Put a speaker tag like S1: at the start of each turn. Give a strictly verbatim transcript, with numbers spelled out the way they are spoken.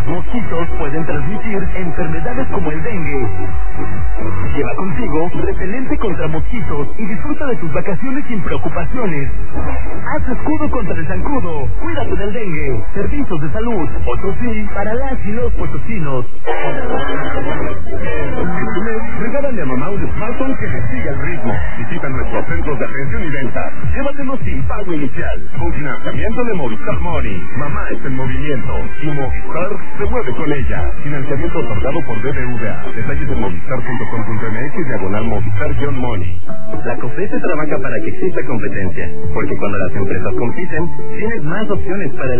S1: Mosquitos pueden transmitir enfermedades como el dengue. Lleva contigo repelente contra mosquitos y disfruta de tus vacaciones sin preocupaciones. Haz escudo contra el zancudo. Cuídate del dengue. Servicios de salud. Potosí para las y los potosinos.
S2: Este mes, regálale a mamá un smartphone que le siga el ritmo. Visita nuestros centros de atención y venta. Llévatelo sin pago inicial. Con financiamiento de Movistar Money. Mamá está en movimiento. Y Movistar se mueve con ella. Financiamiento otorgado por B B V A. Detalles en movistar punto com punto m x diagonal Movistar-Money.
S3: La COFESE trabaja para que exista competencia, porque cuando las empresas compiten, tienes más opciones para